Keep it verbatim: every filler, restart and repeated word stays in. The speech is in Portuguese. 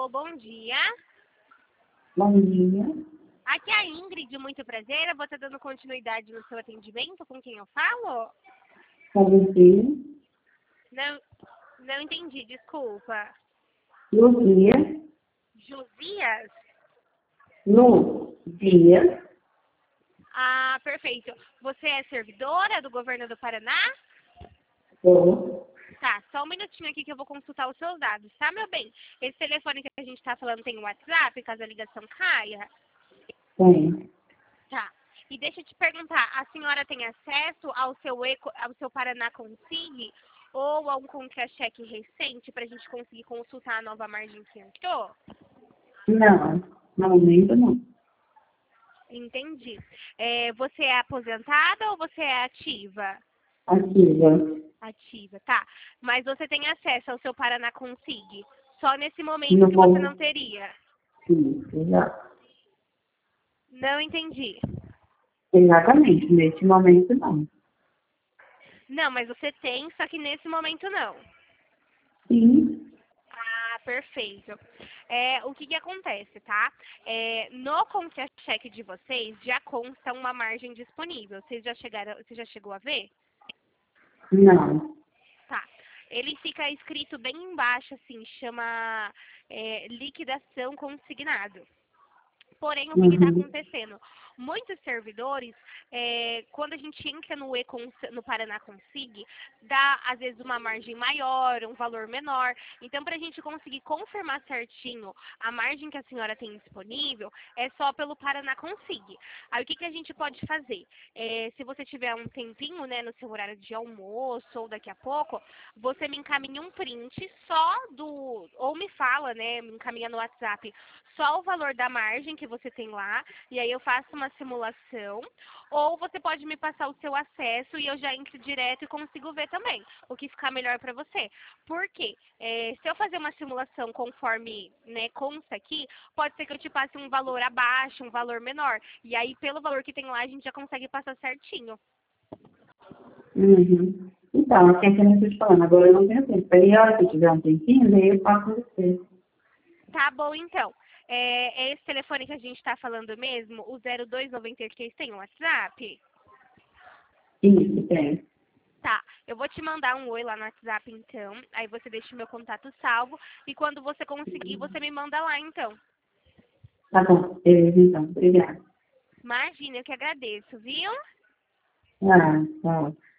Alô, bom dia. Bom dia. Aqui é a Ingrid, muito prazer. Eu vou estar dando continuidade no seu atendimento. Com quem eu falo? Com você. Não, não entendi, desculpa. Luzia. Josias? Luzia. Ah, perfeito. Você é servidora do governo do Paraná? Sou. Tá, só um minutinho aqui que eu vou consultar os seus dados, tá, meu bem? Esse telefone que a gente tá falando tem um WhatsApp, caso a ligação caia? Tem. Tá. E deixa eu te perguntar, a senhora tem acesso ao seu, eco, ao seu Paraná Consig ou a um contra-cheque recente para a gente conseguir consultar a nova margem que entrou? Não. No momento, não. Entendi. É, você é aposentada ou você é ativa? Ativa. Ativa, tá. Mas você tem acesso ao seu Paraná Consig? Só nesse momento No que você momento. não teria? Sim, exato. Não entendi. Exatamente. Neste momento, não. Não, mas você tem, só que nesse momento não. Sim. Ah, perfeito. É, o que que acontece, tá? É, no contra-cheque de vocês já consta uma margem disponível. Vocês já chegaram, você já chegou a ver? Não. Tá. Ele fica escrito bem embaixo, assim, chama é, liquidação consignado. Porém, o que está Uhum. acontecendo? Muitos servidores, é, quando a gente entra no, e no Paraná Consig, dá, às vezes, uma margem maior, um valor menor. Então, para a gente conseguir confirmar certinho a margem que a senhora tem disponível, é só pelo Paraná Consig. Aí, o que, que a gente pode fazer? É, se você tiver um tempinho, né, no seu horário de almoço ou daqui a pouco, você me encaminha um print só do... Ou me fala, né, me encaminha no WhatsApp, só o valor da margem que você tem lá, e aí eu faço uma simulação, ou você pode me passar o seu acesso e eu já entro direto e consigo ver também o que ficar melhor para você. Por quê? É, se eu fazer uma simulação conforme, né, consta aqui, pode ser que eu te passe um valor abaixo, um valor menor, e aí pelo valor que tem lá a gente já consegue passar certinho. Uhum. Então, assim é que eu não estou te falando. Agora eu não tenho tempo. Aí, a hora que eu tiver um tempinho, daí eu faço com você. Tá bom, então. É, é esse telefone que a gente está falando mesmo, o zero dois nove três tem um WhatsApp? Isso, tem. Tá, eu vou te mandar um oi lá no WhatsApp então, aí você deixa o meu contato salvo e quando você conseguir, você me manda lá então. Tá bom. Beleza, então. Obrigada. Imagina, eu que agradeço, viu? Ah, tá.